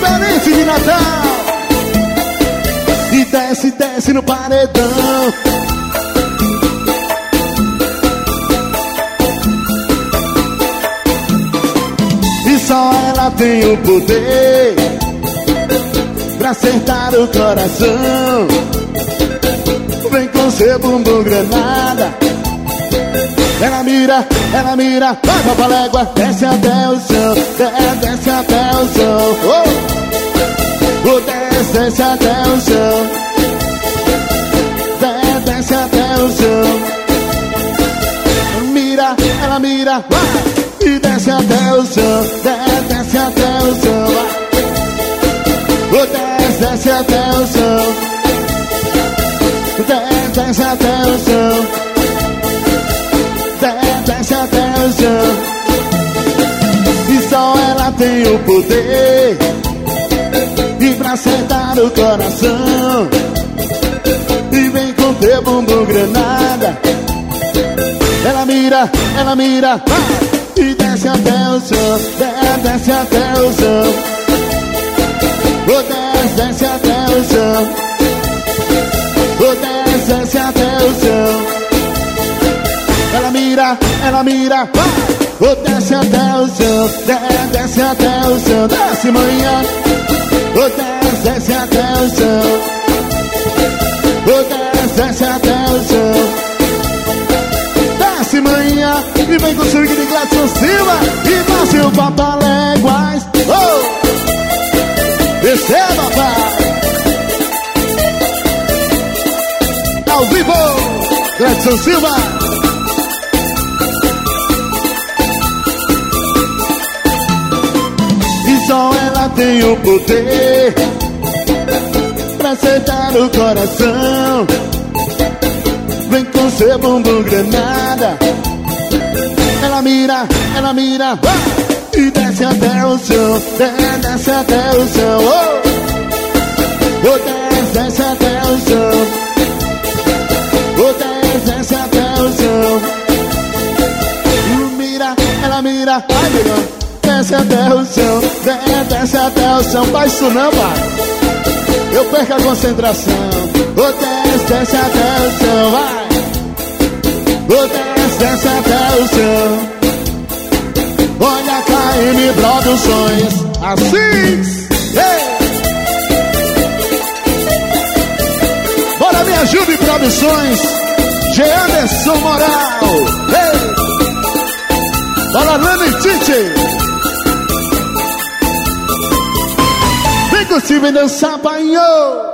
diferente de Natal. E desce, desce no paredão. E só ela tem o poder pra acertar o coração. Vem com seu bumbum granada. Ela mira, vai pra palégua. Desce até o chão, desce até o chão. Desce até o chão. Desce até o chão. Ela mira, vai. E desce até o chão, desce até o chão. Desce até o chão. Desce até o chão. Desce até o chão. E só ela tem o poder e pra acertar o coração. E vem com teu bumbum granada. Ela mira, vai. E desce até o chão, desce até o chão. Desce até o chão. Desce até o chão. Ela mira, vai. Desce até o chão, desce até o chão. Desce manhã. Desce até o chão. Desce até o chão. Desce manhã e vem com o swing de Gladson Silva e nasce o Papaléguas. Receba, pai. Ao vivo, Gladson Silva. E só ela tem o poder pra acertar o coração. Vem com seu bumbum granada. Ela mira, vai. E desce até o chão, desce até o chão. Desce até o chão. Desce até o chão. Ela mira, ai melhor. Desce até o chão, desce até o chão. Faz isso não, pai. Eu perco a concentração. Desce até o chão, vai. Desce até o chão. Olha a KM Produções. Assim, hey. Bora, me ajude, Produções. Anderson Moral, hey. Bora, Lani Tite. Vem com o Steven dançar, banho.